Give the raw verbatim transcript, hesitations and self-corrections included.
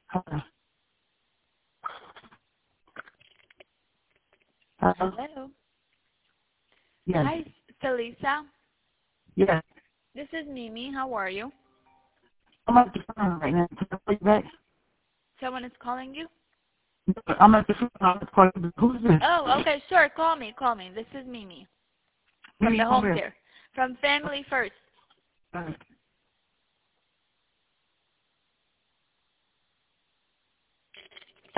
Hello. Hello. Hello. Yes. Hi, Felisa. Yes. This is Mimi. How are you? I'm at the phone right now. Can I call you back? Someone is calling you? I'm at the phone. I'm at the phone. Who's this? Oh, okay, sure. Call me. Call me. This is Mimi from Mimi, the come home here. care, from Family First. All right.